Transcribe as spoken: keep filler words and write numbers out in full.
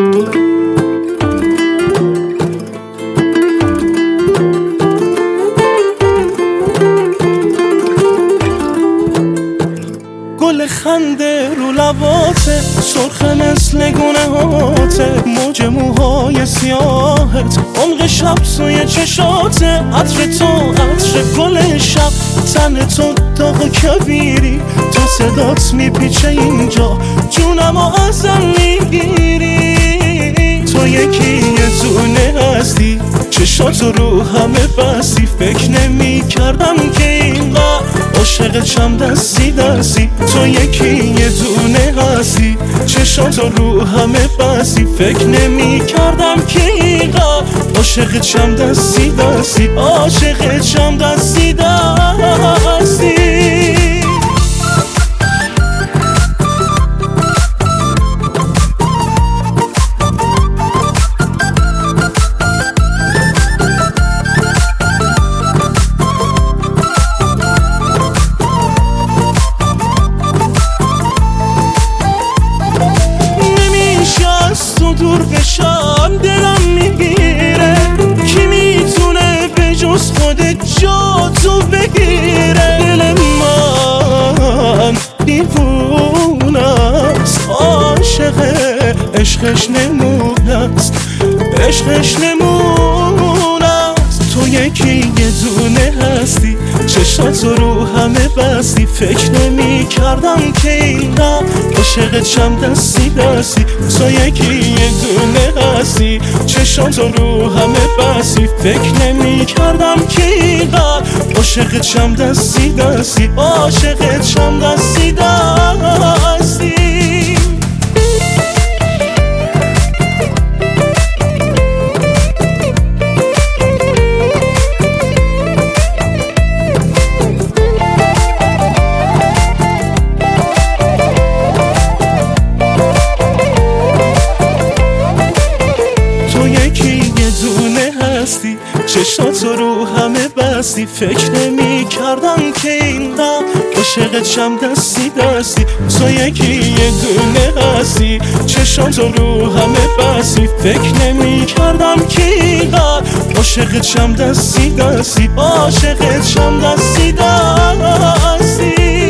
گل خنده رو لباته، سرخ مثل گونه هاته، موج موهای سیاهت، عمق شب سوی چشاته، عطر تو عطر گل شب، تن تو داغ و کبیری، تو صدات میپیچه اینجا، جونمو ازم میگیری. تو یکی یه دونه هستی، چشاتو رو همه بستی، فکر نمی کردم که اینقدر عاشق چم دستی دستی. تو یکی یه دونه هستی، چشاتو رو همه بستی، فکر نمی کردم که اینقدر عاشق چم دستی دستی، عاشق چم دستی دستی. دور بشم دلم میگیره، کی میتونه به جز خودت جا تو بگیره. دل من دیوونست، عاشقه عشقش نمونست، عشقش نمونست. تو یکی یه دونه هستی، چشاتو رو همه بستی، فکر نمی کردم که اینقدر عاشق چم دستی دستی. تو یکی یه دونه هستی، چشاتو رو همه بستی، فکر نمی کردم که اینقدر عاشق چم دستی دستی، عاشق چم دستی دستی. چشاتو رو همه بستی، فکر نمی کردم که اینقدر عاشق چم دستی دستی. تو یکی یه دونه هستی، چشاتو رو همه بستی، فکر نمی کردم که اینقدر عاشق چم دستی دستی، عاشق چم دستی دستی.